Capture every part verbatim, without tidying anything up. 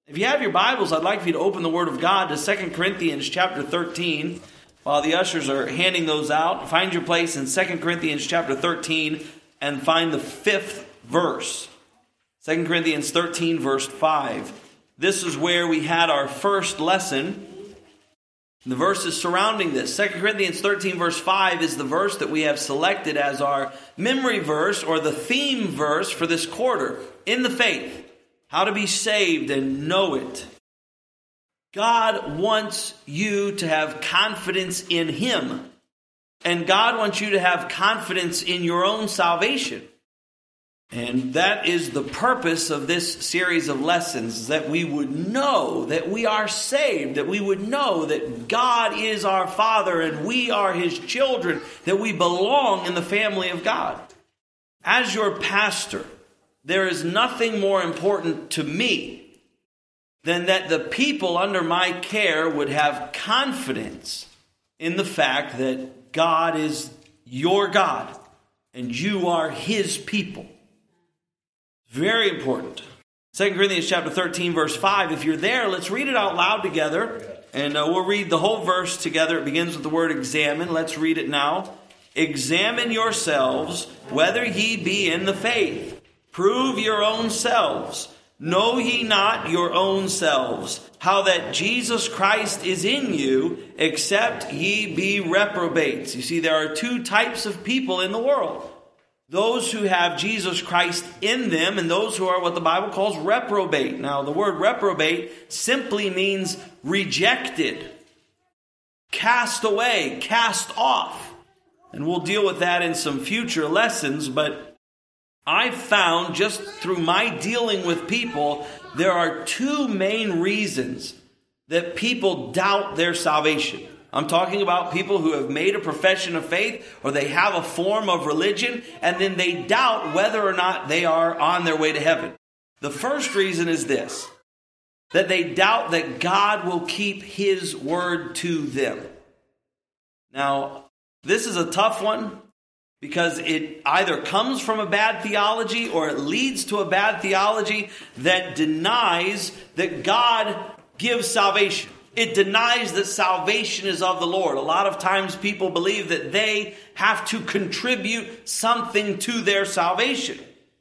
If you have your Bibles, I'd like for you to open the Word of God to Second Corinthians chapter thirteen. While the ushers are handing those out, find your place in Second Corinthians chapter thirteen and find the fifth verse. Second Corinthians thirteen, verse five. This is where we had our first lesson. The verses surrounding this. Second Corinthians thirteen, verse five is the verse that we have selected as our memory verse or the theme verse for this quarter. In the faith. How to be saved and know it. God wants you to have confidence in Him. And God wants you to have confidence in your own salvation. And that is the purpose of this series of lessons, that we would know that we are saved, that we would know that God is our Father and we are His children, that we belong in the family of God. As your pastor, there is nothing more important to me than that the people under my care would have confidence in the fact that God is your God and you are His people. Very important. Second Corinthians chapter thirteen, verse five. If you're there, let's read it out loud together. And uh, we'll read the whole verse together. It begins with the word examine. Let's read it now. Examine yourselves whether ye be in the faith. Prove your own selves. Know ye not your own selves, how that Jesus Christ is in you, except ye be reprobates. You see, there are two types of people in the world. Those who have Jesus Christ in them and those who are what the Bible calls reprobate. Now, the word reprobate simply means rejected, cast away, cast off. And we'll deal with that in some future lessons, but I've found just through my dealing with people, there are two main reasons that people doubt their salvation. I'm talking about people who have made a profession of faith or they have a form of religion and then they doubt whether or not they are on their way to heaven. The first reason is this, that they doubt that God will keep His word to them. Now, this is a tough one, because it either comes from a bad theology or it leads to a bad theology that denies that God gives salvation. It denies that salvation is of the Lord. A lot of times people believe that they have to contribute something to their salvation.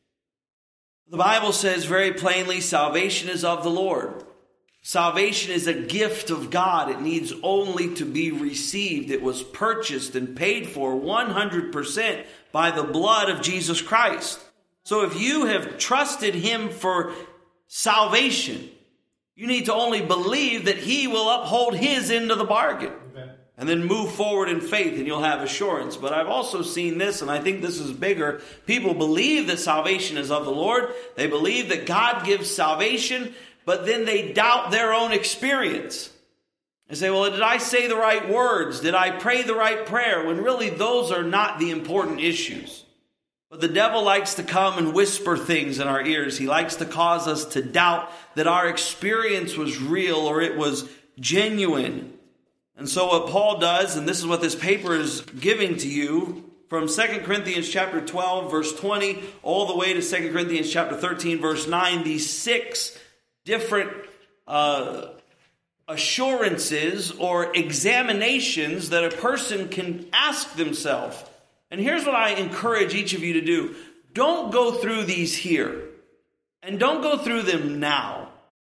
The Bible says very plainly, salvation is of the Lord. Salvation is a gift of God. It needs only to be received. It was purchased and paid for one hundred percent by the blood of Jesus Christ. So if you have trusted Him for salvation, you need to only believe that He will uphold His end of the bargain. Amen. And then move forward in faith and you'll have assurance. But I've also seen this, and I think this is bigger. People believe that salvation is of the Lord. They believe that God gives salvation, but then they doubt their own experience. They say, well, did I say the right words? Did I pray the right prayer? When really those are not the important issues. But the devil likes to come and whisper things in our ears. He likes to cause us to doubt that our experience was real or it was genuine. And so what Paul does, and this is what this paper is giving to you, from Second Corinthians chapter twelve, verse twenty, all the way to Second Corinthians chapter thirteen, verse nine, these six different uh, assurances or examinations that a person can ask themselves. And here's what I encourage each of you to do. Don't go through these here. And don't go through them now.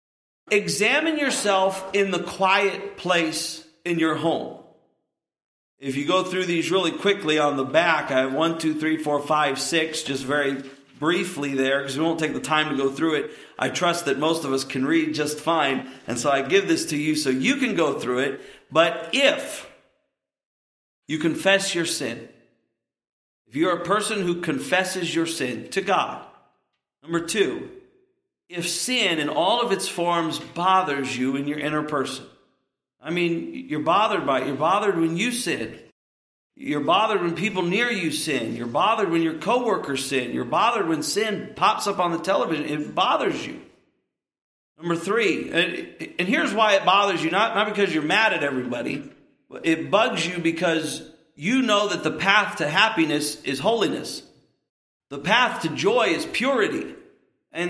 Examine yourself in the quiet place in your home. If you go through these really quickly on the back, I have one, two, three, four, five, six, just very briefly there, because we won't take the time to go through it. I trust that most of us can read just fine, and so I give this to you so you can go through it. But if you confess your sin, if you're a person who confesses your sin to God, number two, if sin in all of its forms bothers you in your inner person, I mean, you're bothered by it. You're bothered when you sin. You're bothered when people near you sin. You're bothered when your coworkers sin. You're bothered when sin pops up on the television. It bothers you. Number three, and, and here's why it bothers you. Not, not because you're mad at everybody. It bugs you because you know that the path to happiness is holiness. The path to joy is purity. And if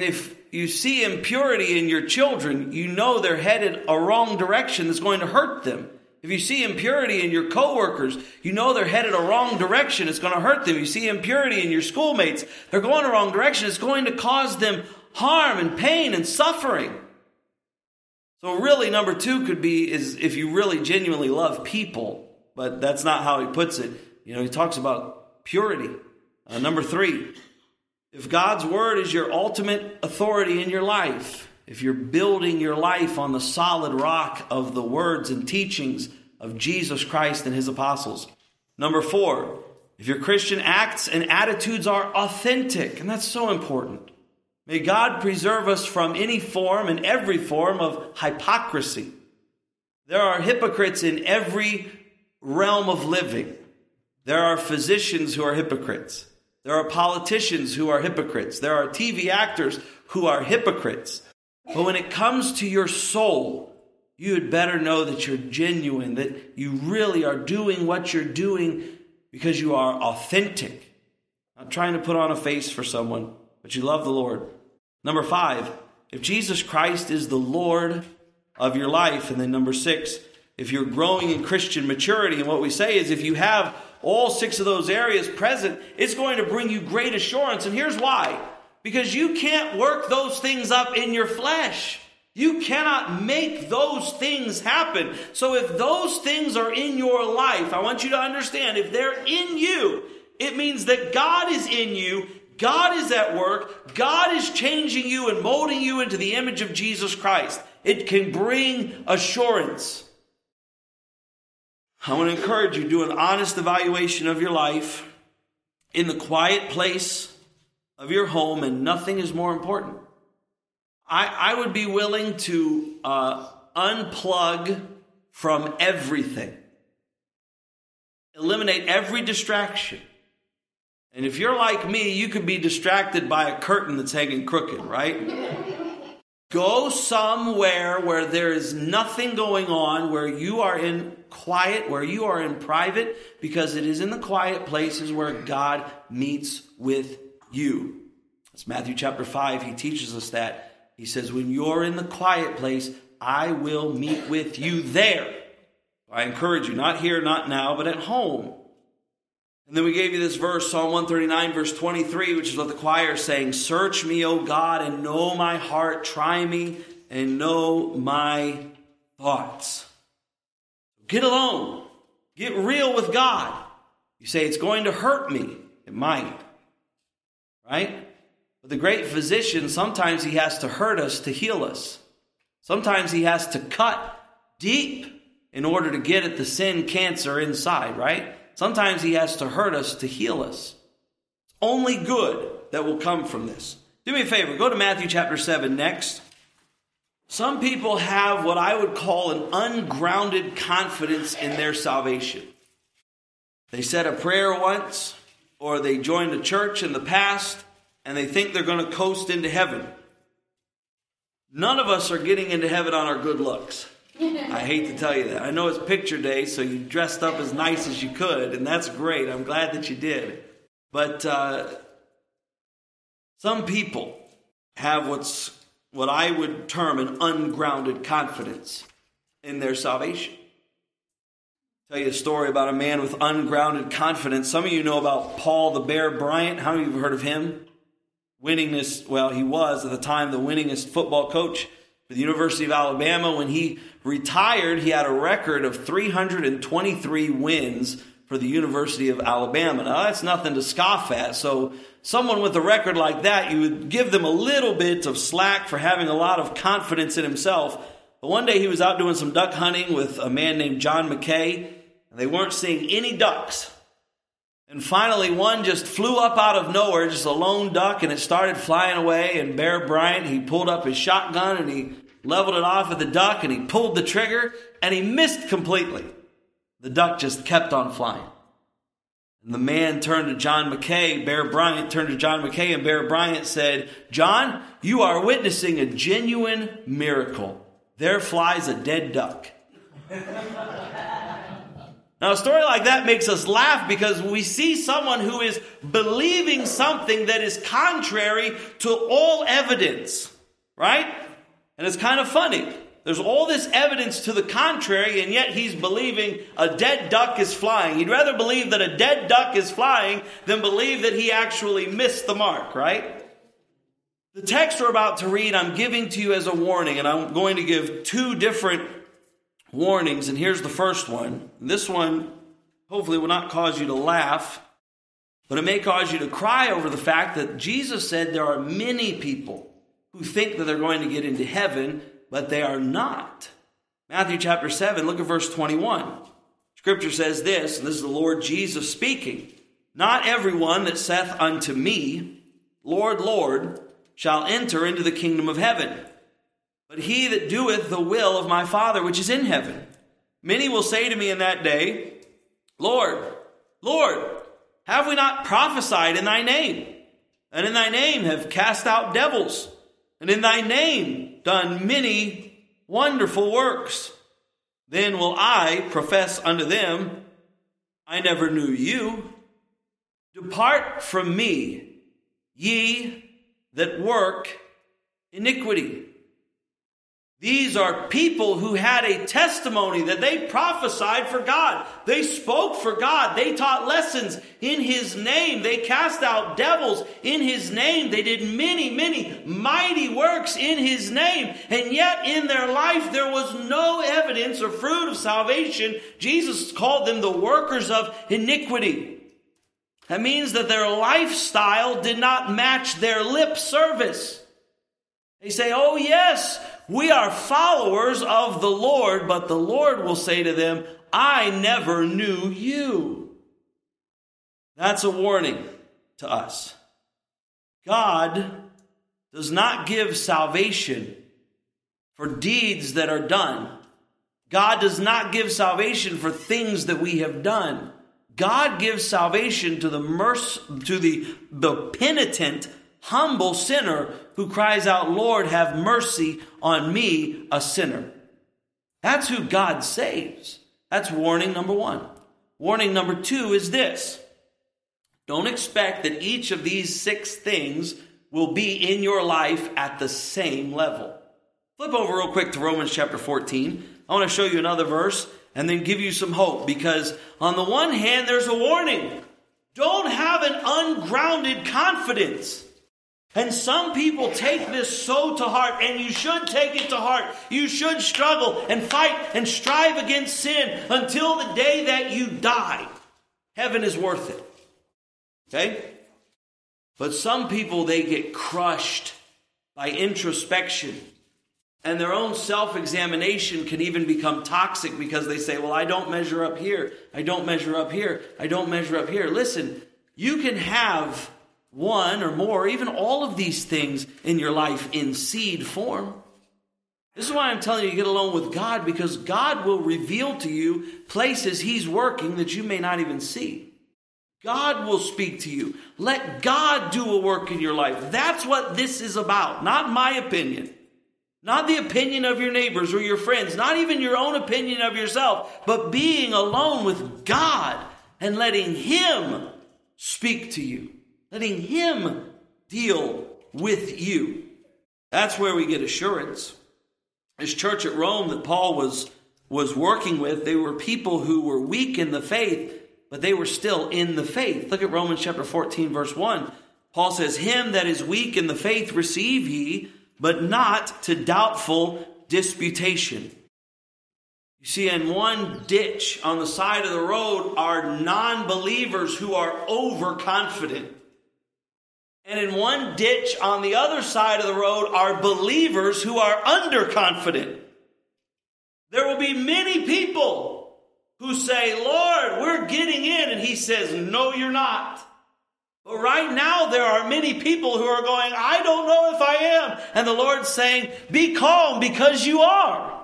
you see impurity in your children, you know they're headed a wrong direction that's going to hurt them. If you see impurity in your coworkers, you know they're headed a wrong direction. It's going to hurt them. You see impurity in your schoolmates, they're going the wrong direction. It's going to cause them harm and pain and suffering. So really, number two could be is if you really genuinely love people, but that's not how he puts it. You know, he talks about purity. Uh, number three, if God's word is your ultimate authority in your life, if you're building your life on the solid rock of the words and teachings of Jesus Christ and his apostles. Number four, if your Christian acts and attitudes are authentic, and that's so important. May God preserve us from any form and every form of hypocrisy. There are hypocrites in every realm of living. There are physicians who are hypocrites. There are politicians who are hypocrites. There are T V actors who are hypocrites. But when it comes to your soul, you had better know that you're genuine, that you really are doing what you're doing because you are authentic. Not trying to put on a face for someone, but you love the Lord. Number five, if Jesus Christ is the Lord of your life. And then number six, if you're growing in Christian maturity, and what we say is if you have all six of those areas present, it's going to bring you great assurance. And here's why. Because you can't work those things up in your flesh. You cannot make those things happen. So if those things are in your life, I want you to understand, if they're in you, it means that God is in you, God is at work, God is changing you and molding you into the image of Jesus Christ. It can bring assurance. I want to encourage you to do an honest evaluation of your life in the quiet place of your home, and nothing is more important. I, I would be willing to uh, unplug from everything. Eliminate every distraction. And if you're like me, you could be distracted by a curtain that's hanging crooked, right? Go somewhere where there is nothing going on, where you are in quiet, where you are in private, because it is in the quiet places where God meets with you. That's Matthew chapter five. He teaches us that. He says, when you're in the quiet place, I will meet with you there. I encourage you, not here, not now, but at home. And then we gave you this verse, Psalm one thirty-nine, verse twenty-three, which is what the choir is saying. Search me, O God, and know my heart. Try me and know my thoughts. Get alone. Get real with God. You say, it's going to hurt me. It might. Right? But the great physician, sometimes he has to hurt us to heal us. Sometimes he has to cut deep in order to get at the sin cancer inside, right? Sometimes he has to hurt us to heal us. It's only good that will come from this. Do me a favor, go to Matthew chapter seven next. Some people have what I would call an ungrounded confidence in their salvation. They said a prayer once, or they joined a church in the past, and they think they're going to coast into heaven. None of us are getting into heaven on our good looks. I hate to tell you that. I know it's picture day, so you dressed up as nice as you could, and that's great. I'm glad that you did. But uh, some people have what's what I would term an ungrounded confidence in their salvation. I'll tell you a story about a man with ungrounded confidence. Some of you know about Paul the Bear Bryant. How many of you have heard of him? Winningest, well, he was at the time the winningest football coach for the University of Alabama. When he retired, he had a record of three hundred twenty-three wins for the University of Alabama. Now, that's nothing to scoff at. So someone with a record like that, you would give them a little bit of slack for having a lot of confidence in himself. But one day he was out doing some duck hunting with a man named John McKay, and they weren't seeing any ducks. And finally, one just flew up out of nowhere, just a lone duck, and it started flying away. And Bear Bryant, he pulled up his shotgun and he leveled it off at the duck, and he pulled the trigger, and he missed completely. The duck just kept on flying. And the man turned to John McKay, Bear Bryant turned to John McKay, and Bear Bryant said, John, you are witnessing a genuine miracle. There flies a dead duck. Now, a story like that makes us laugh because we see someone who is believing something that is contrary to all evidence. right? And it's kind of funny. There's all this evidence to the contrary, and yet he's believing a dead duck is flying. He'd rather believe that a dead duck is flying than believe that he actually missed the mark, right? The text we're about to read, I'm giving to you as a warning, and I'm going to give two different warnings, and here's the first one. This one hopefully will not cause you to laugh, but it may cause you to cry over the fact that Jesus said there are many people who think that they're going to get into heaven, but they are not. Matthew chapter seven, look at verse twenty-one. Scripture says this, and this is the Lord Jesus speaking. Not everyone that saith unto me, Lord, Lord, shall enter into the kingdom of heaven, but he that doeth the will of my Father which is in heaven. Many will say to me in that day, Lord, Lord, have we not prophesied in thy name? And in thy name have cast out devils, and in thy name done many wonderful works. Then will I profess unto them, I never knew you. Depart from me, ye that work iniquity. These are people who had a testimony that they prophesied for God. They spoke for God. They taught lessons in His name. They cast out devils in His name. They did many, many mighty works in His name. And yet in their life there was no evidence or fruit of salvation. Jesus called them the workers of iniquity. That means that their lifestyle did not match their lip service. They say, oh yes, we are followers of the Lord, but the Lord will say to them, I never knew you. That's a warning to us. God does not give salvation for deeds that are done. God does not give salvation for things that we have done. God gives salvation to the merc- to the, the penitent, humble sinner who cries out, Lord, have mercy on me, a sinner. That's who God saves. That's warning number one. Warning number two is this. Don't expect that each of these six things will be in your life at the same level. Flip over real quick to Romans chapter fourteen. I want to show you another verse and then give you some hope, because on the one hand, there's a warning. Don't have an ungrounded confidence. And some people take this so to heart, and you should take it to heart. You should struggle and fight and strive against sin until the day that you die. Heaven is worth it. Okay? But some people, they get crushed by introspection. And their own self-examination can even become toxic because they say, well, I don't measure up here. I don't measure up here. I don't measure up here. Listen, you can have one or more, even all of these things in your life in seed form. This is why I'm telling you to get alone with God, because God will reveal to you places He's working that you may not even see. God will speak to you. Let God do a work in your life. That's what this is about. Not my opinion. Not the opinion of your neighbors or your friends. Not even your own opinion of yourself. But being alone with God and letting Him speak to you. Letting Him deal with you. That's where we get assurance. This church at Rome that Paul was, was working with, they were people who were weak in the faith, but they were still in the faith. Look at Romans chapter fourteen, verse one. Paul says, him that is weak in the faith receive ye, but not to doubtful disputation. You see, in one ditch on the side of the road are non-believers who are overconfident. And in one ditch on the other side of the road are believers who are underconfident. There will be many people who say, Lord, we're getting in. And He says, no, you're not. But right now there are many people who are going, I don't know if I am. And the Lord's saying, be calm because you are.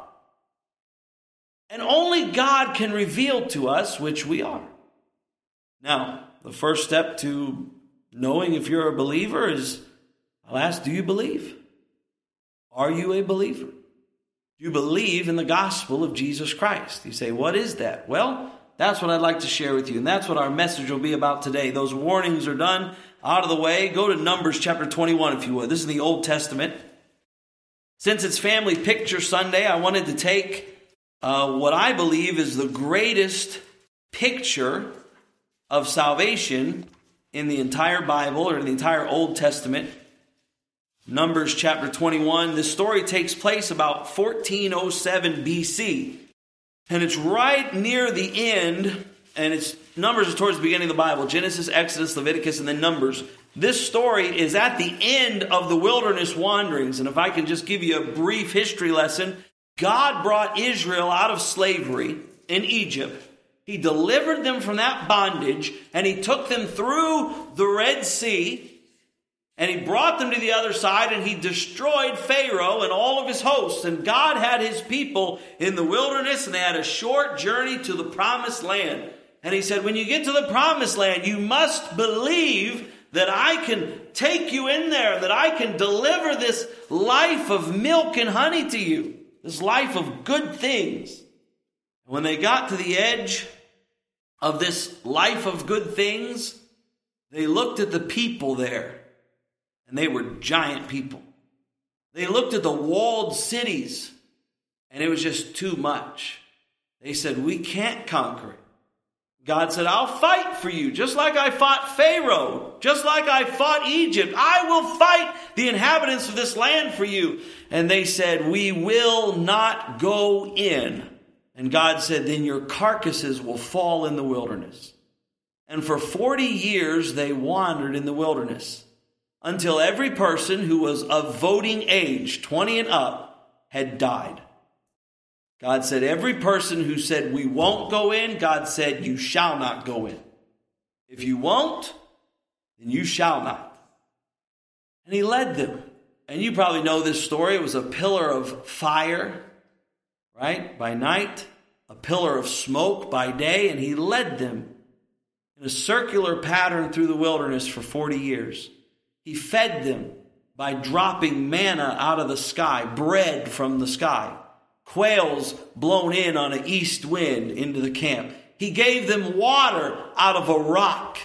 And only God can reveal to us which we are. Now, the first step to knowing if you're a believer is, I'll ask, do you believe? Are you a believer? Do you believe in the gospel of Jesus Christ? You say, what is that? Well, that's what I'd like to share with you. And that's what our message will be about today. Those warnings are done, out of the way. Go to Numbers chapter twenty-one, if you would. This is the Old Testament. Since it's Family Picture Sunday, I wanted to take uh, what I believe is the greatest picture of salvation in the entire Bible or in the entire Old Testament. Numbers chapter twenty-one. This story takes place about fourteen oh seven B C. And it's right near the end, and it's Numbers is towards the beginning of the Bible. Genesis, Exodus, Leviticus, and then Numbers. This story is at the end of the wilderness wanderings. And if I can just give you a brief history lesson, God brought Israel out of slavery in Egypt. He delivered them from that bondage, and he took them through the Red Sea, and he brought them to the other side, and he destroyed Pharaoh and all of his hosts. And God had his people in the wilderness, and they had a short journey to the promised land. And he said, when you get to the promised land, you must believe that I can take you in there, that I can deliver this life of milk and honey to you, this life of good things. When they got to the edge of this life of good things, they looked at the people there, and they were giant people. They looked at the walled cities, and it was just too much. They said, we can't conquer it. God said, I'll fight for you, just like I fought Pharaoh, just like I fought Egypt. I will fight the inhabitants of this land for you. And they said, we will not go in. And God said, then your carcasses will fall in the wilderness. And for forty years they wandered in the wilderness, until every person who was of voting age, twenty and up, had died. God said, every person who said, we won't go in, God said, you shall not go in. If you won't, then you shall not. And he led them. And you probably know this story. It was a pillar of fire, right, by night, a pillar of smoke by day, and he led them in a circular pattern through the wilderness for forty years. He fed them by dropping manna out of the sky, bread from the sky. Quails blown in on an east wind into the camp. He gave them water out of a rock.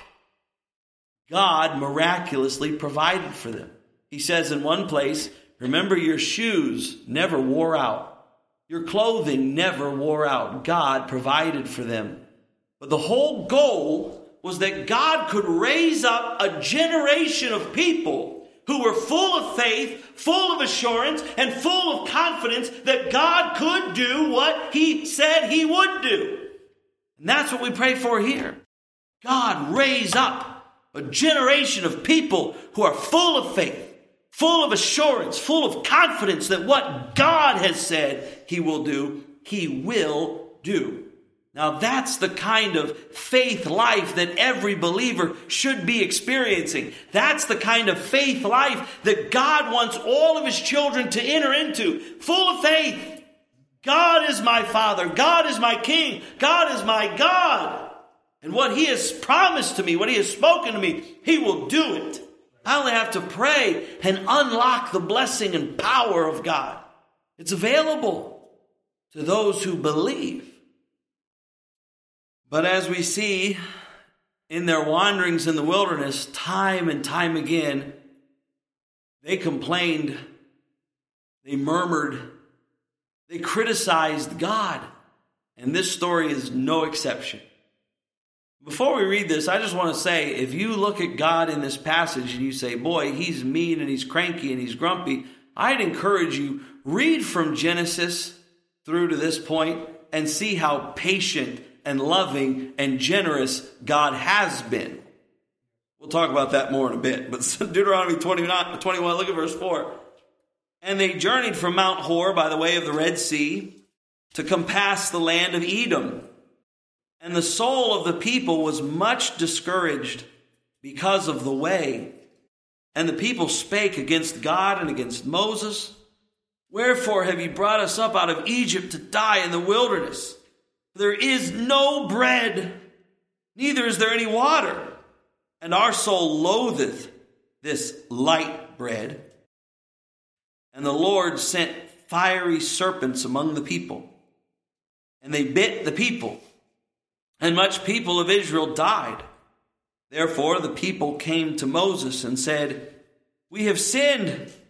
God miraculously provided for them. He says in one place, remember your shoes never wore out. Your clothing never wore out. God provided for them. But the whole goal was that God could raise up a generation of people who were full of faith, full of assurance, and full of confidence that God could do what he said he would do. And that's what we pray for here. God raise up a generation of people who are full of faith, full of assurance, full of confidence that what God has said he will do, he will do. Now that's the kind of faith life that every believer should be experiencing. That's the kind of faith life that God wants all of his children to enter into. Full of faith. God is my Father. God is my King. God is my God. And what he has promised to me, what he has spoken to me, he will do it. I only have to pray and unlock the blessing and power of God. It's available to those who believe. But as we see in their wanderings in the wilderness, time and time again, they complained, they murmured, they criticized God. And this story is no exception. Before we read this, I just want to say, if you look at God in this passage and you say, boy, he's mean and he's cranky and he's grumpy, I'd encourage you, read from Genesis through to this point and see how patient and loving and generous God has been. We'll talk about that more in a bit. But Deuteronomy twenty-nine, twenty-one, look at verse four. And they journeyed from Mount Hor by the way of the Red Sea to compass the land of Edom. And the soul of the people was much discouraged because of the way. And the people spake against God and against Moses. Wherefore have you brought us up out of Egypt to die in the wilderness? There is no bread, neither is there any water. And our soul loatheth this light bread. And the Lord sent fiery serpents among the people, and they bit the people, and much people of Israel died. Therefore the people came to Moses and said, we have sinned,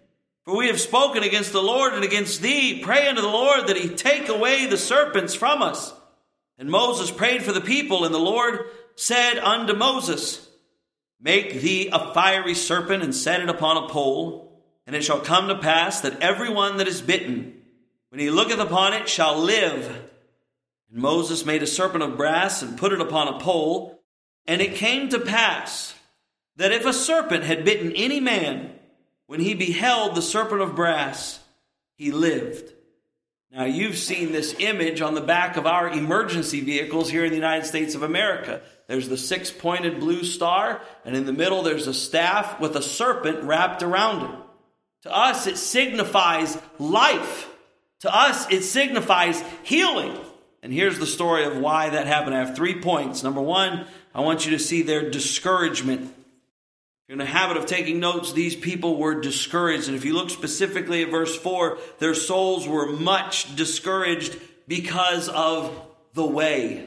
For we have spoken against the Lord and against thee. Pray unto the Lord that he take away the serpents from us. And Moses prayed for the people, and the Lord said unto Moses, Make thee a fiery serpent, and set it upon a pole. And it shall come to pass that every one that is bitten, when he looketh upon it, shall live. And Moses made a serpent of brass, and put it upon a pole. And it came to pass that if a serpent had bitten any man, when he beheld the serpent of brass, he lived. Now, you've seen this image on the back of our emergency vehicles here in the United States of America. There's the six-pointed blue star, and in the middle there's a staff with a serpent wrapped around it. To us, it signifies life. To us, it signifies healing. And here's the story of why that happened. I have three points. Number one, I want you to see their discouragement. If you're in a habit of taking notes, these people were discouraged. And if you look specifically at verse four, their souls were much discouraged because of the way.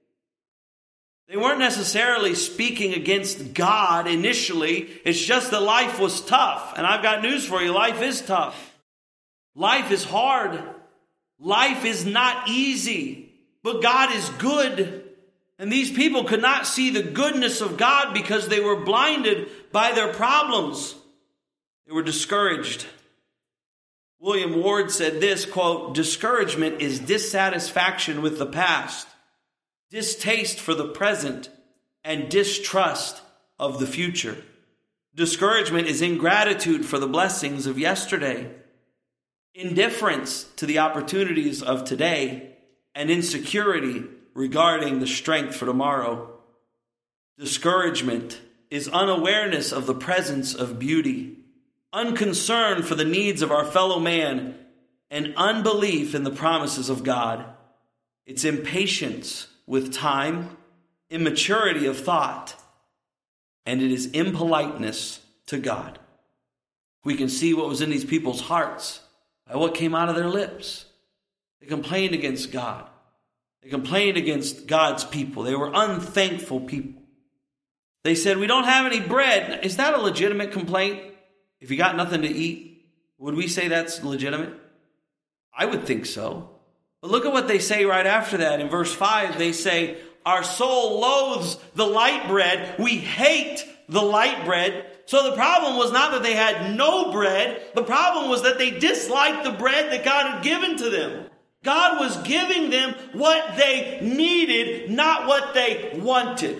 They weren't necessarily speaking against God initially. It's just that life was tough. And I've got news for you. Life is tough. Life is hard. Life is not easy. But God is good. And these people could not see the goodness of God because they were blinded by their problems. They were discouraged. William Ward said this, quote, discouragement is dissatisfaction with the past, distaste for the present, and distrust of the future. Discouragement is ingratitude for the blessings of yesterday, indifference to the opportunities of today, and insecurity regarding the strength for tomorrow. Discouragement is unawareness of the presence of beauty, unconcern for the needs of our fellow man, and unbelief in the promises of God. It's impatience with time, immaturity of thought, and it is impoliteness to God. We can see what was in these people's hearts by what came out of their lips. They complained against God. They complained against God's people. They were unthankful people. They said, we don't have any bread. Is that a legitimate complaint? If you got nothing to eat, would we say that's legitimate? I would think so. But look at what they say right after that. In verse five, they say, our soul loathes the light bread. We hate the light bread. So the problem was not that they had no bread. The problem was that they disliked the bread that God had given to them. God was giving them what they needed, not what they wanted.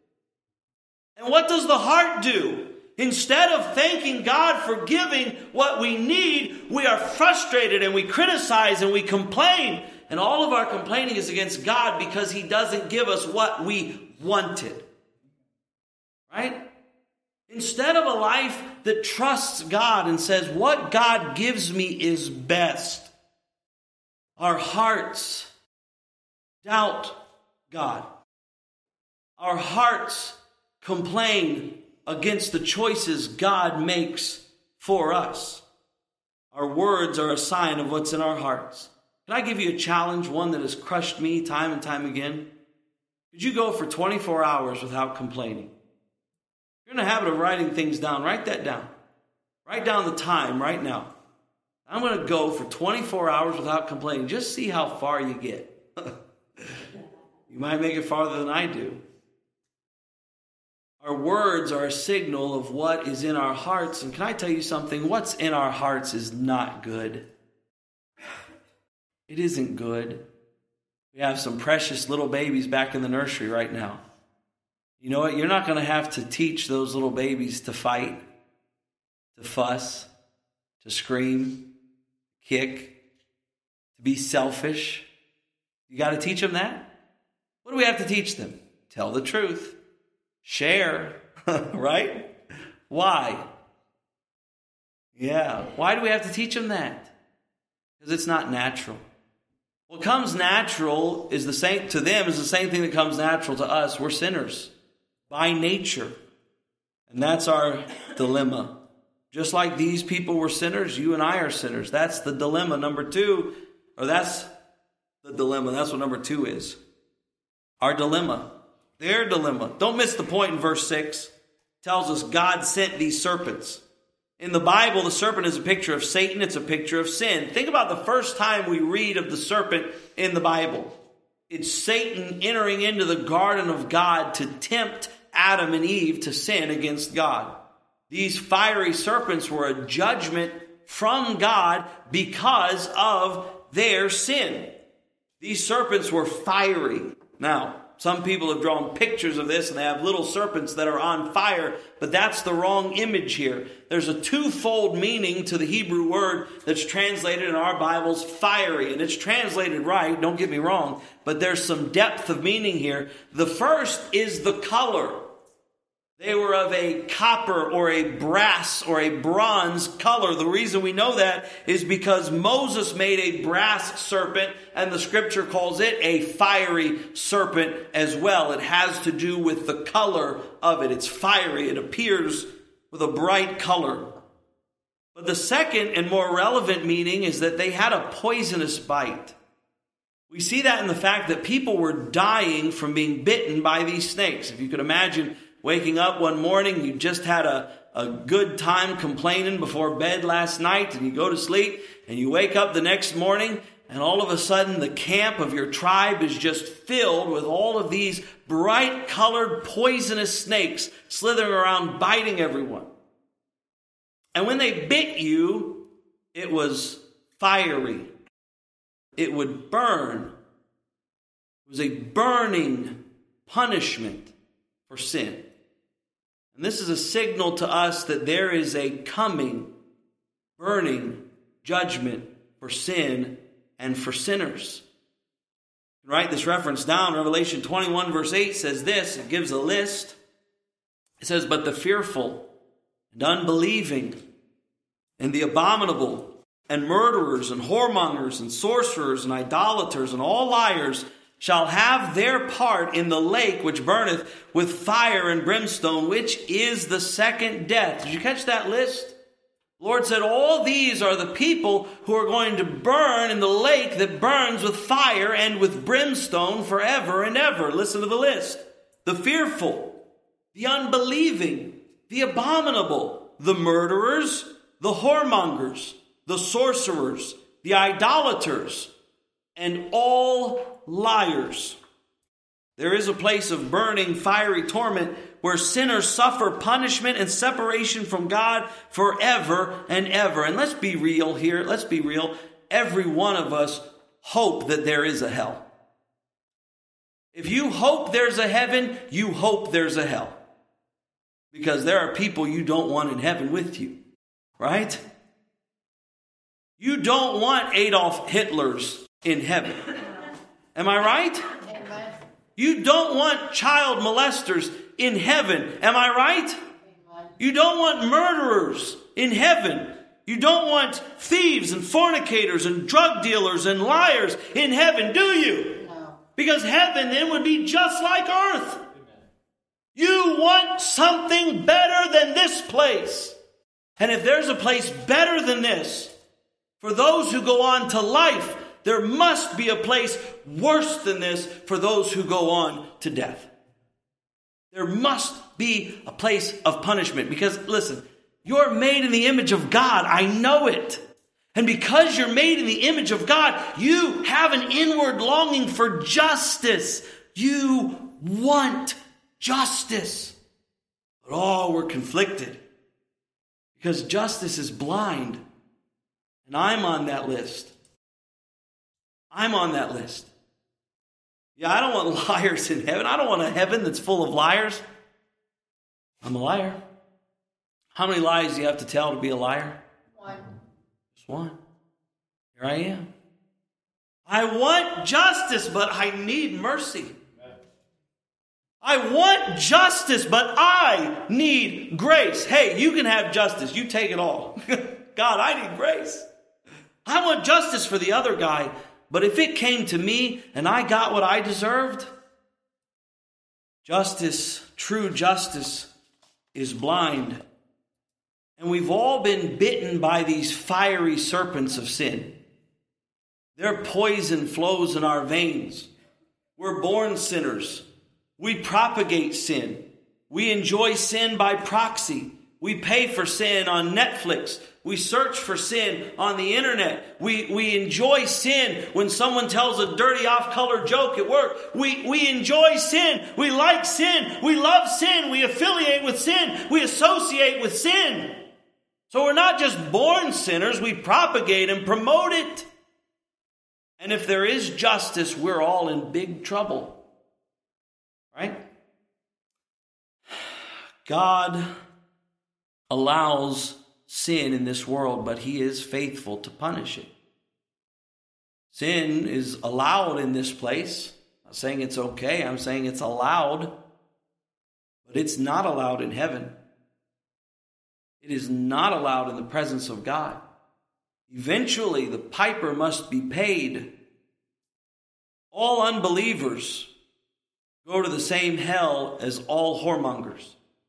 And what does the heart do? Instead of thanking God for giving what we need, we are frustrated and we criticize and we complain. And all of our complaining is against God because he doesn't give us what we wanted. Right? Instead of a life that trusts God and says, what God gives me is best, our hearts doubt God. Our hearts complain against the choices God makes for us. Our words are a sign of what's in our hearts. Can I give you a challenge, one that has crushed me time and time again? Could you go for twenty-four hours without complaining? If you're in the habit of writing things down, write that down. Write down the time right now. I'm going to go for twenty-four hours without complaining. Just see how far you get. You might make it farther than I do. Our words are a signal of what is in our hearts. And can I tell you something? What's in our hearts is not good. It isn't good. We have some precious little babies back in the nursery right now. You know what? You're not going to have to teach those little babies to fight, to fuss, to scream, kick, to be selfish. You got to teach them that? What do we have to teach them? Tell the truth. Share, right? Why? Yeah. Why do we have to teach them that? Because it's not natural. What comes natural is the same to them is the same thing that comes natural to us. We're sinners by nature. And that's our dilemma. Just like these people were sinners, you and I are sinners. That's the dilemma. Number two, or that's the dilemma. That's what number two is. Our dilemma. Their dilemma. Don't miss the point in verse six. It tells us God sent these serpents. In the Bible, the serpent is a picture of Satan. It's a picture of sin. Think about the first time we read of the serpent in the Bible. It's Satan entering into the garden of God to tempt Adam and Eve to sin against God. These fiery serpents were a judgment from God because of their sin. These serpents were fiery. Now, some people have drawn pictures of this and they have little serpents that are on fire, but that's the wrong image here. There's a twofold meaning to the Hebrew word that's translated in our Bibles, fiery, and it's translated right, don't get me wrong, but there's some depth of meaning here. The first is the color. They were of a copper or a brass or a bronze color. The reason we know that is because Moses made a brass serpent, and the scripture calls it a fiery serpent as well. It has to do with the color of it. It's fiery. It appears with a bright color. But the second and more relevant meaning is that they had a poisonous bite. We see that in the fact that people were dying from being bitten by these snakes. If you could imagine waking up one morning, you just had a, a good time complaining before bed last night, and you go to sleep, and you wake up the next morning, and all of a sudden the camp of your tribe is just filled with all of these bright-colored poisonous snakes slithering around, biting everyone. And when they bit you, it was fiery. It would burn. It was a burning punishment for sin. And this is a signal to us that there is a coming, burning judgment for sin and for sinners. Write this reference down. Revelation twenty-one verse eight says this. It gives a list. It says, but the fearful and unbelieving and the abominable and murderers and whoremongers and sorcerers and idolaters and all liars shall have their part in the lake which burneth with fire and brimstone, which is the second death. Did you catch that list? The Lord said all these are the people who are going to burn in the lake that burns with fire and with brimstone forever and ever. Listen to the list. The fearful, the unbelieving, the abominable, the murderers, the whoremongers, the sorcerers, the idolaters, and all liars. There is a place of burning, fiery torment where sinners suffer punishment and separation from God forever and ever. And let's be real here. Let's be real. Every one of us hope that there is a hell. If you hope there's a heaven, you hope there's a hell. Because there are people you don't want in heaven with you. Right? You don't want Adolf Hitlers in heaven. Am I right? Amen. You don't want child molesters in heaven. Am I right? Amen. You don't want murderers in heaven. You don't want thieves and fornicators and drug dealers and liars in heaven, do you? No. Because heaven then would be just like earth. Amen. You want something better than this place. And if there's a place better than this, for those who go on to life, there must be a place worse than this for those who go on to death. There must be a place of punishment. Because, listen, you're made in the image of God. I know it. And because you're made in the image of God, you have an inward longing for justice. You want justice. But oh, we're conflicted. Because justice is blind. And I'm on that list. I'm on that list. Yeah, I don't want liars in heaven. I don't want a heaven that's full of liars. I'm a liar. How many lies do you have to tell to be a liar? One. Just one. Here I am. I want justice, but I need mercy. I want justice, but I need grace. Hey, you can have justice. You take it all. God, I need grace. I want justice for the other guy. But if it came to me and I got what I deserved, justice, true justice, is blind. And we've all been bitten by these fiery serpents of sin. Their poison flows in our veins. We're born sinners. We propagate sin. We enjoy sin by proxy. We pay for sin on Netflix. We search for sin on the internet. We, we enjoy sin when someone tells a dirty off-color joke at work. We, we enjoy sin. We like sin. We love sin. We affiliate with sin. We associate with sin. So we're not just born sinners. We propagate and promote it. And if there is justice, we're all in big trouble. Right? God allows sin in this world, but he is faithful to punish it. Sin is allowed in this place. I'm not saying it's okay. I'm saying it's allowed, but it's not allowed in heaven. It is not allowed in the presence of God. Eventually, the piper must be paid. All unbelievers go to the same hell as all whoremongers.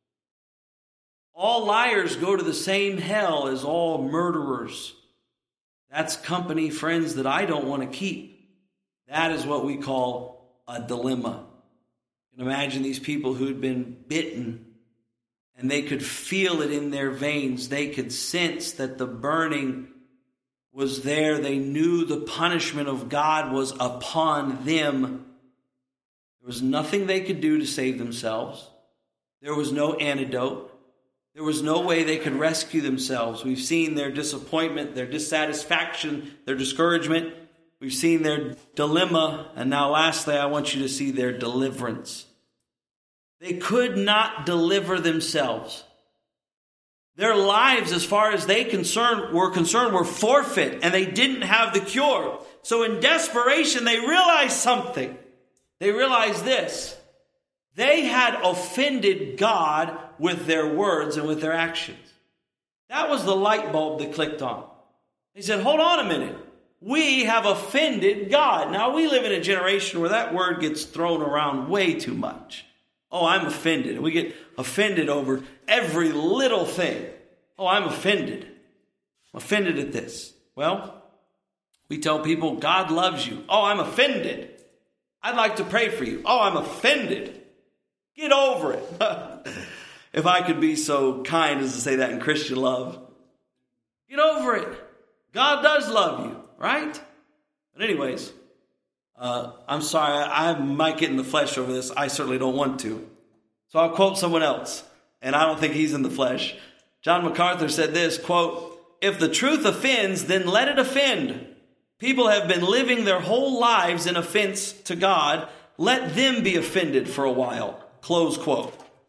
All liars go to the same hell as all murderers. That's company, friends, that I don't want to keep. That is what we call a dilemma. You can imagine these people who'd been bitten, and they could feel it in their veins. They could sense that the burning was there. They knew the punishment of God was upon them. There was nothing they could do to save themselves. There was no antidote. There was no way they could rescue themselves. We've seen their disappointment, their dissatisfaction, their discouragement. We've seen their dilemma. And now lastly, I want you to see their deliverance. They could not deliver themselves. Their lives, as far as they concerned, were concerned, were forfeit, and they didn't have the cure. So in desperation, they realized something. They realized this. They had offended God with their words and with their actions. That was the light bulb that clicked on. They said, hold on a minute. We have offended God. Now, we live in a generation where that word gets thrown around way too much. Oh, I'm offended. We get offended over every little thing. Oh, I'm offended. I'm offended at this. Well, we tell people God loves you. Oh, I'm offended. I'd like to pray for you. Oh, I'm offended. Get over it. If I could be so kind as to say that in Christian love. Get over it. God does love you, right? But anyways, uh, I'm sorry. I, I might get in the flesh over this. I certainly don't want to. So I'll quote someone else, and I don't think he's in the flesh. John MacArthur said this, quote, if the truth offends, then let it offend. People have been living their whole lives in offense to God. Let them be offended for a while. Close quote.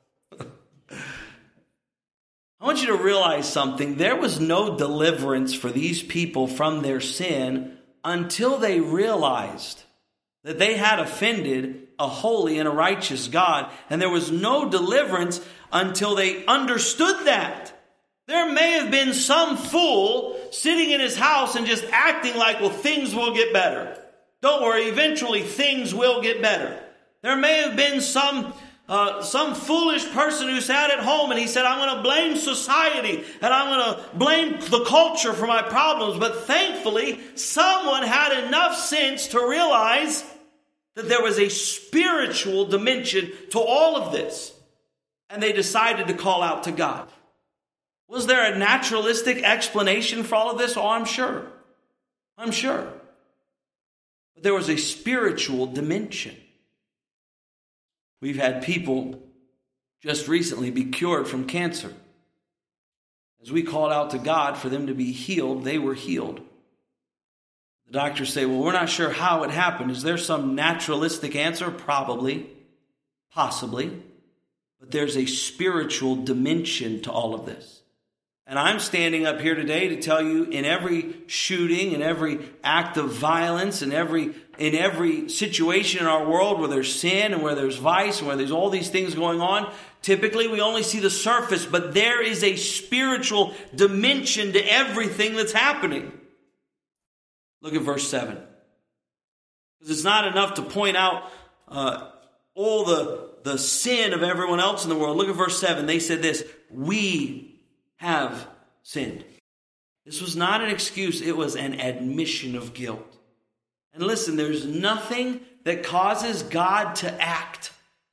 I want you to realize something. There was no deliverance for these people from their sin until they realized that they had offended a holy and a righteous God. And there was no deliverance until they understood that. There may have been some fool sitting in his house and just acting like, well, things will get better. Don't worry, eventually things will get better. There may have been some uh, some foolish person who sat at home and he said, I'm going to blame society and I'm going to blame the culture for my problems. But thankfully, someone had enough sense to realize that there was a spiritual dimension to all of this. And they decided to call out to God. Was there a naturalistic explanation for all of this? Oh, I'm sure. I'm sure. But there was a spiritual dimension. We've had people just recently be cured from cancer. As we called out to God for them to be healed, they were healed. The doctors say, well, we're not sure how it happened. Is there some naturalistic answer? Probably. Possibly. But there's a spiritual dimension to all of this. And I'm standing up here today to tell you, in every shooting, in every act of violence, in every in every situation in our world where there's sin and where there's vice and where there's all these things going on, typically we only see the surface, but there is a spiritual dimension to everything that's happening. Look at verse seven. Because it's not enough to point out uh, all the, the sin of everyone else in the world. Look at verse seven. They said this, we have sinned. This was not an excuse. It was an admission of guilt. And listen, there's nothing that causes God to act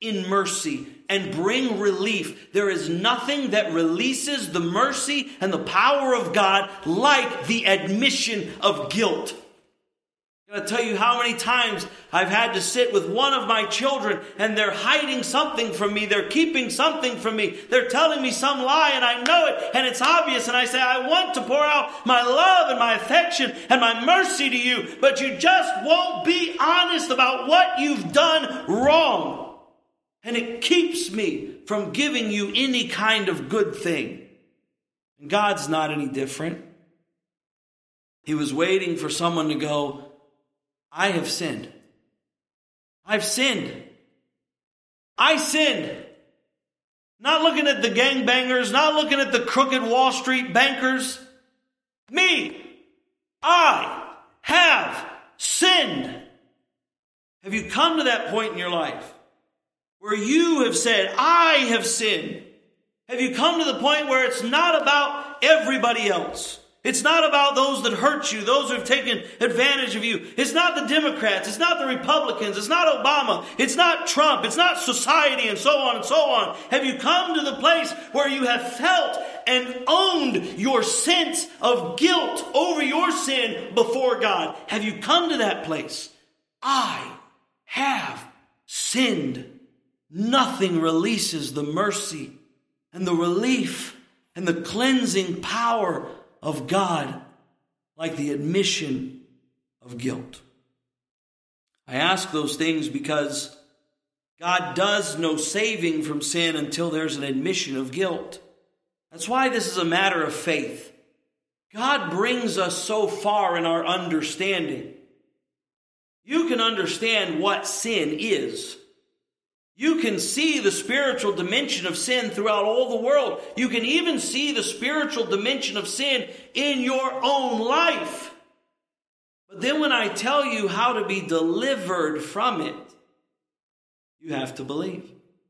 in mercy and bring relief. There is nothing that releases the mercy and the power of God like the admission of guilt. I'm going to tell you how many times I've had to sit with one of my children and they're hiding something from me. They're keeping something from me. They're telling me some lie and I know it and it's obvious. And I say, I want to pour out my love and my affection and my mercy to you, but you just won't be honest about what you've done wrong. And it keeps me from giving you any kind of good thing. And God's not any different. He was waiting for someone to go, I have sinned. I've sinned. I sinned. Not looking at the gangbangers, not looking at the crooked Wall Street bankers. Me. I have sinned. Have you come to that point in your life where you have said, I have sinned? Have you come to the point where it's not about everybody else? It's not about those that hurt you, those who have taken advantage of you. It's not the Democrats. It's not the Republicans. It's not Obama. It's not Trump. It's not society and so on and so on. Have you come to the place where you have felt and owned your sense of guilt over your sin before God? Have you come to that place? I have sinned. Nothing releases the mercy and the relief and the cleansing power of God like the admission of guilt. I ask those things because God does no saving from sin until there's an admission of guilt. That's why this is a matter of faith. God brings us so far in our understanding. You can understand what sin is. You can see the spiritual dimension of sin throughout all the world. You can even see the spiritual dimension of sin in your own life. But then when I tell you how to be delivered from it, you have to believe.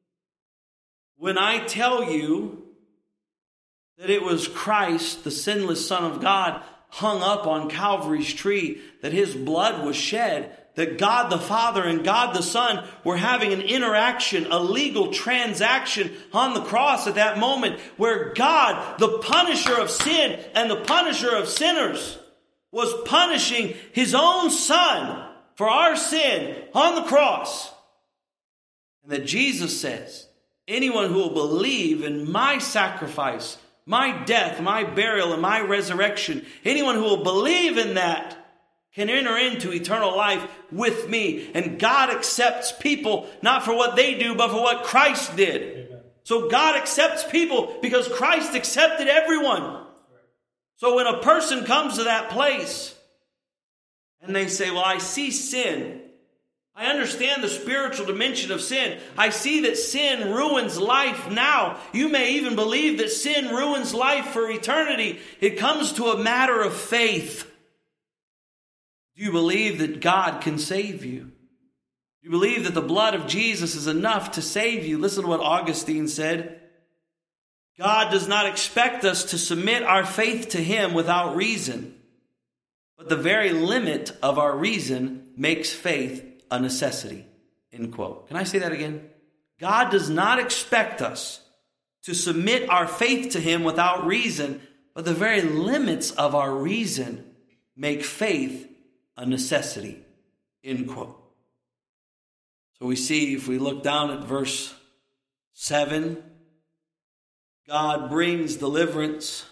When I tell you that it was Christ, the sinless Son of God, hung up on Calvary's tree, that his blood was shed, that God the Father and God the Son were having an interaction, a legal transaction on the cross at that moment, where God, the punisher of sin and the punisher of sinners, was punishing his own Son for our sin on the cross. And that Jesus says, anyone who will believe in my sacrifice, my death, my burial, and my resurrection, anyone who will believe in that can enter into eternal life with me. And God accepts people not for what they do, but for what Christ did. Amen. So God accepts people because Christ accepted everyone. So when a person comes to that place and they say, well, I see sin. I understand the spiritual dimension of sin. I see that sin ruins life now. You may even believe that sin ruins life for eternity. It comes to a matter of faith. Do you believe that God can save you? Do you believe that the blood of Jesus is enough to save you? Listen to what Augustine said. God does not expect us to submit our faith to him without reason, but the very limit of our reason makes faith a necessity. End quote. Can I say that again? God does not expect us to submit our faith to him without reason, but the very limits of our reason make faith a necessity. End quote. So we see, if we look down at verse seven, God brings deliverance.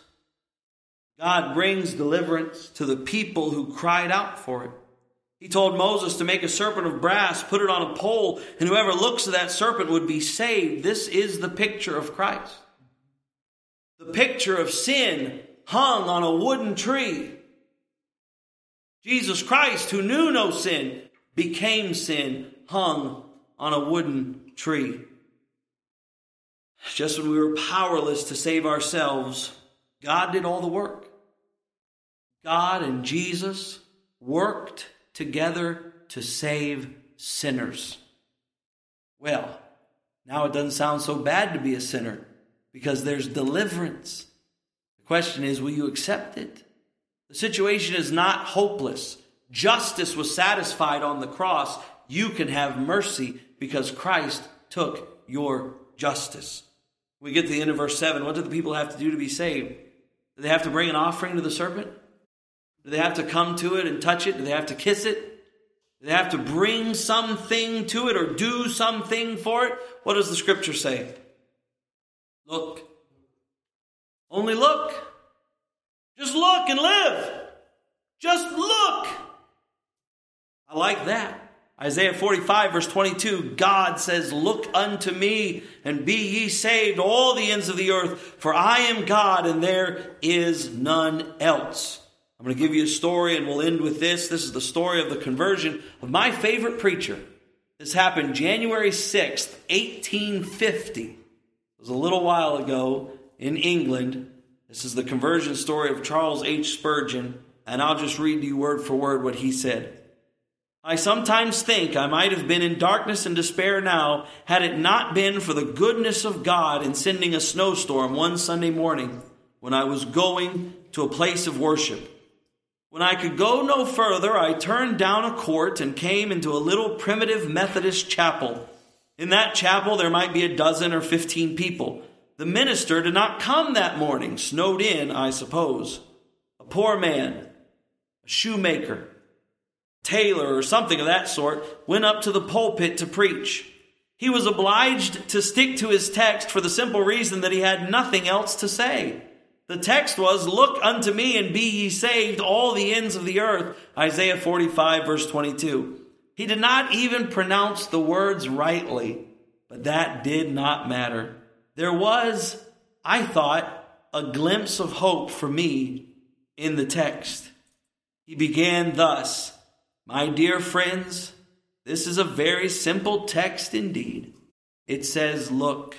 God brings deliverance to the people who cried out for it. He told Moses to make a serpent of brass, put it on a pole, and whoever looks at that serpent would be saved. This is the picture of Christ. The picture of sin hung on a wooden tree. Jesus Christ, who knew no sin, became sin, hung on a wooden tree. Just when we were powerless to save ourselves, God did all the work. God and Jesus worked together to save sinners. Well, now it doesn't sound so bad to be a sinner because there's deliverance. The question is, will you accept it? The situation is not hopeless. Justice was satisfied on the cross. You can have mercy because Christ took your justice. We get to the end of verse seven. What do the people have to do to be saved? Do they have to bring an offering to the serpent? Do they have to come to it and touch it? Do they have to kiss it? Do they have to bring something to it or do something for it? What does the scripture say? Look. Only look. Just look and live. Just look. I like that. Isaiah forty-five verse twenty-two, God says, look unto me and be ye saved, all the ends of the earth, for I am God and there is none else. I'm going to give you a story and we'll end with this. This is the story of the conversion of my favorite preacher. This happened January sixth, eighteen fifty. It was a little while ago in England. This is the conversion story of Charles H. Spurgeon, and I'll just read to you word for word what he said. I sometimes think I might have been in darkness and despair now had it not been for the goodness of God in sending a snowstorm one Sunday morning when I was going to a place of worship. When I could go no further, I turned down a court and came into a little primitive Methodist chapel. In that chapel, there might be a dozen or fifteen people. The minister did not come that morning, snowed in, I suppose. A poor man, a shoemaker, tailor or something of that sort, went up to the pulpit to preach. He was obliged to stick to his text for the simple reason that he had nothing else to say. The text was, look unto me and be ye saved, all the ends of the earth. Isaiah forty-five verse twenty-two. He did not even pronounce the words rightly, but that did not matter. There was, I thought, a glimpse of hope for me in the text. He began thus, my dear friends, this is a very simple text indeed. It says, look.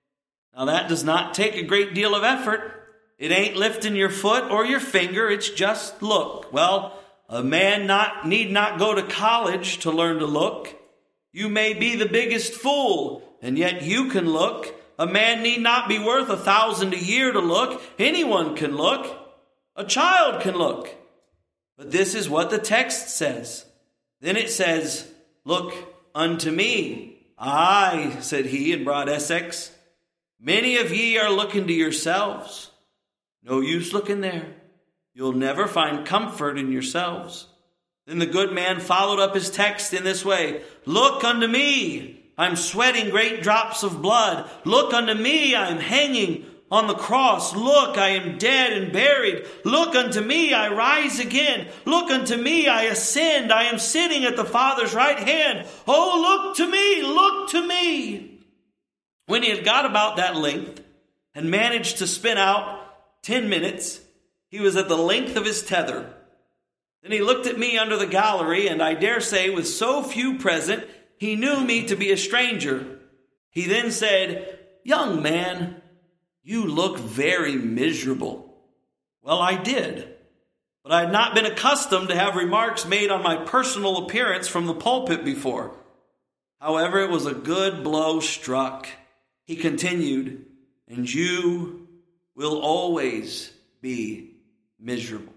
Now that does not take a great deal of effort. It ain't lifting your foot or your finger. It's just look. Well, a man not need not go to college to learn to look. You may be the biggest fool, and yet you can look. A man need not be worth a thousand a year to look. Anyone can look. A child can look. But this is what the text says. Then it says, look unto me. Aye, said he in broad Essex. Many of ye are looking to yourselves. No use looking there. You'll never find comfort in yourselves. Then the good man followed up his text in this way. Look unto me. I'm sweating great drops of blood. Look unto me. I'm hanging on the cross. Look, I am dead and buried. Look unto me. I rise again. Look unto me. I ascend. I am sitting at the Father's right hand. Oh, look to me. Look to me. When he had got about that length and managed to spin out ten minutes, he was at the length of his tether. Then he looked at me under the gallery, and I dare say with so few present, he knew me to be a stranger. He then said, young man, you look very miserable. Well, I did, but I had not been accustomed to have remarks made on my personal appearance from the pulpit before. However, it was a good blow struck. He continued, and you will always be miserable.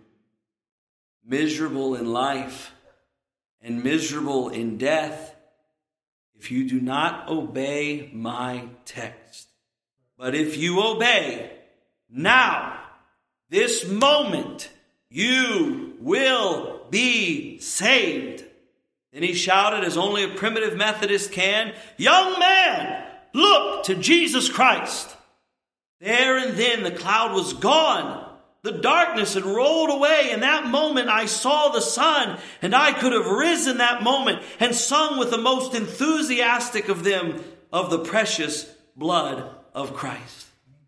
Miserable in life and miserable in death if you do not obey my text. But if you obey now, this moment, you will be saved. Then he shouted, as only a primitive Methodist can, young man, look to Jesus Christ. There and then the cloud was gone. The darkness had rolled away. In that moment I saw the sun, and I could have risen that moment and sung with the most enthusiastic of them of the precious blood of Christ.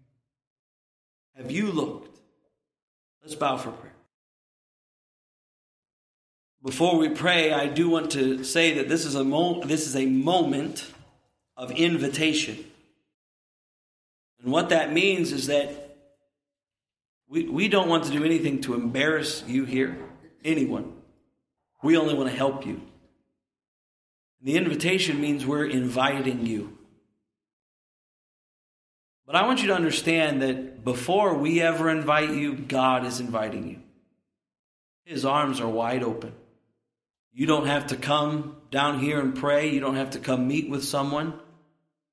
Have you looked? Let's bow for prayer. Before we pray, I do want to say that this is a mo- this is a moment of invitation. And what that means is that we, we don't want to do anything to embarrass you here, anyone. We only want to help you. The invitation means we're inviting you. But I want you to understand that before we ever invite you, God is inviting you. His arms are wide open. You don't have to come down here and pray. You don't have to come meet with someone.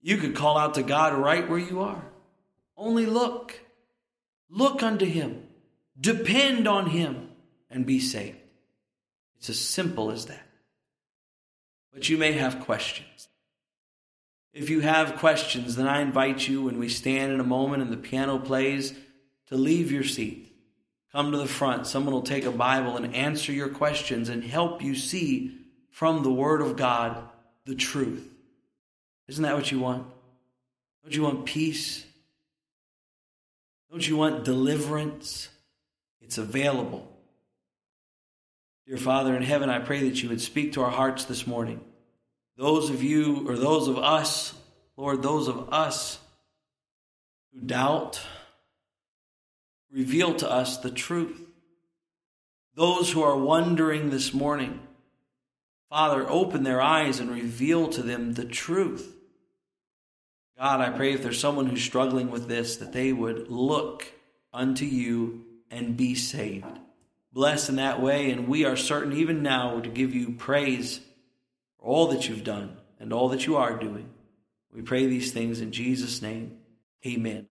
You could call out to God right where you are. Only look. Look unto him. Depend on him and be saved. It's as simple as that. But you may have questions. If you have questions, then I invite you, when we stand in a moment and the piano plays, to leave your seat. Come to the front. Someone will take a Bible and answer your questions and help you see from the Word of God the truth. Isn't that what you want? Don't you want peace? Don't you want deliverance? It's available. Dear Father in heaven, I pray that you would speak to our hearts this morning. Those of you, or those of us, Lord, those of us who doubt, reveal to us the truth. Those who are wondering this morning, Father, open their eyes and reveal to them the truth. God, I pray if there's someone who's struggling with this, that they would look unto you and be saved. Bless in that way, and we are certain even now to give you praise for all that you've done and all that you are doing. We pray these things in Jesus' name. Amen.